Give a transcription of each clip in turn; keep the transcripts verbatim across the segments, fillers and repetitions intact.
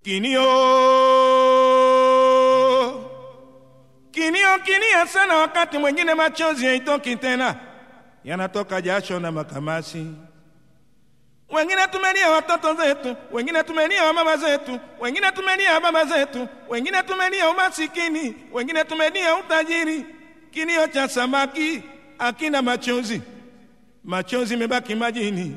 Kinio Kinio kinia sana, wakati mwingine machozi haitoki tena, yanatoka jasho na makamasi. Wengine tumelia watoto zetu, wengine tumelia mama zetu, wengine tumelia baba zetu, wengine tumelia umasikini, wengine tumelia utajiri. Kinio cha samaki akina machozi, machozi mebaki majini.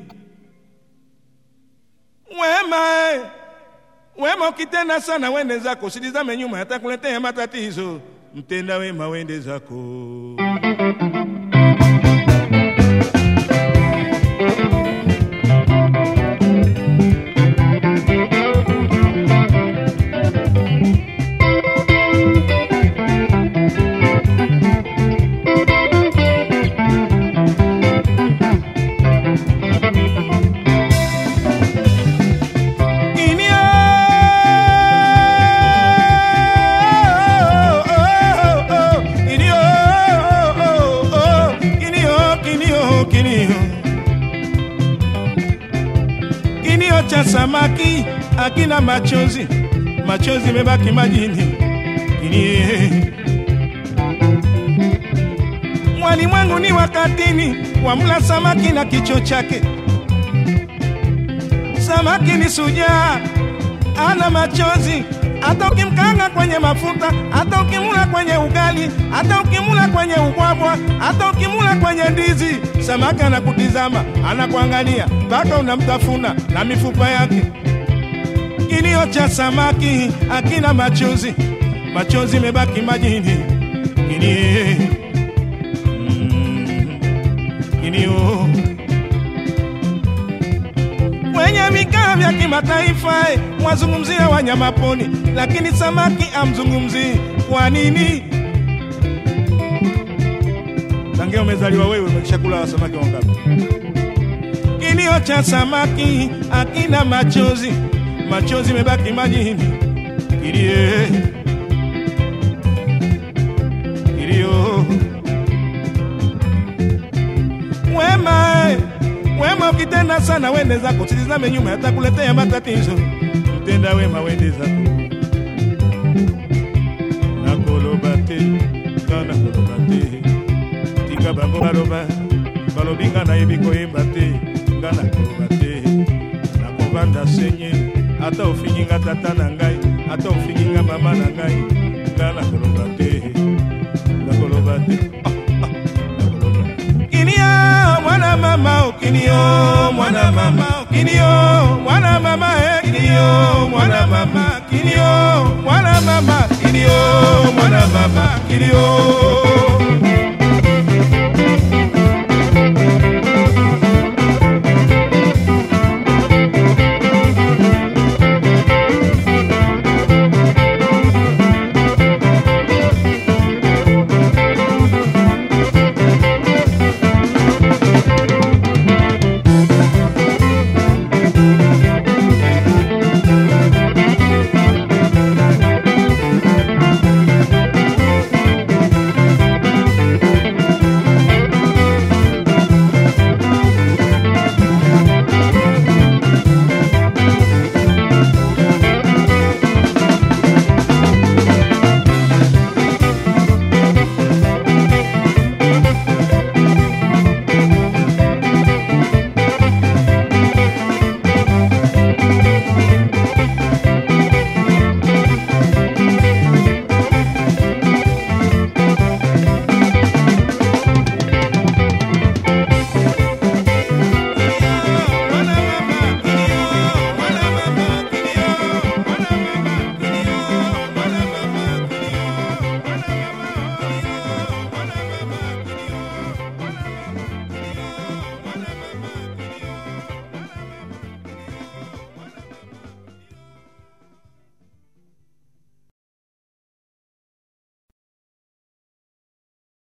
Wema wema ukitenda sana wende zako, usidizame nyuma yatakuletea matatizo. Mtenda wema wende zako. Kinio cha samaki akina machozi, machozi mebaki majini. Kinie mwalimwengu ni wakatini, wamla samaki na kicho chake. Samaki ni sujaa, ana machozi, hata ukimkanga kwenye mafuta, hata ukimula kwenye ugali, hata ukimula kwenye ubwabwa, hata ukimula kwenye ndizi. Samaki anakutizama, anakuangalia mpaka unamtafuna na mifupa yake. Kinio cha samaki akina machozi, machozi mebaki majini. Kinie mm, kinio kwenye vikao vya kimataifa mwazungumzia wanyama pori, lakini samaki amzungumzi. Kwa nini? Tangia umezaliwa wewe umeshakula samaki wangapi? Kinio cha samaki akina machozi, machozi mebaki majini. Kilie kilio wema wema ukitenda sana wende zako, usitizame nyuma yatakuletea matatizo. Mtenda wema wende zako. Nakolobate kana kolobate tika bango baloba balobinga na yebiko yembate ngana kolobate nakobanda senye ata ofinginga tata na ngai, ata ofinginga mama na ngai, ngana kolobate nakolobate. Mwana mama, kinio, mwana mama, kinio, mwana mama, eh, kinio, mwana mama, kinio, mwana mama, kinio, mwana mama, kinio.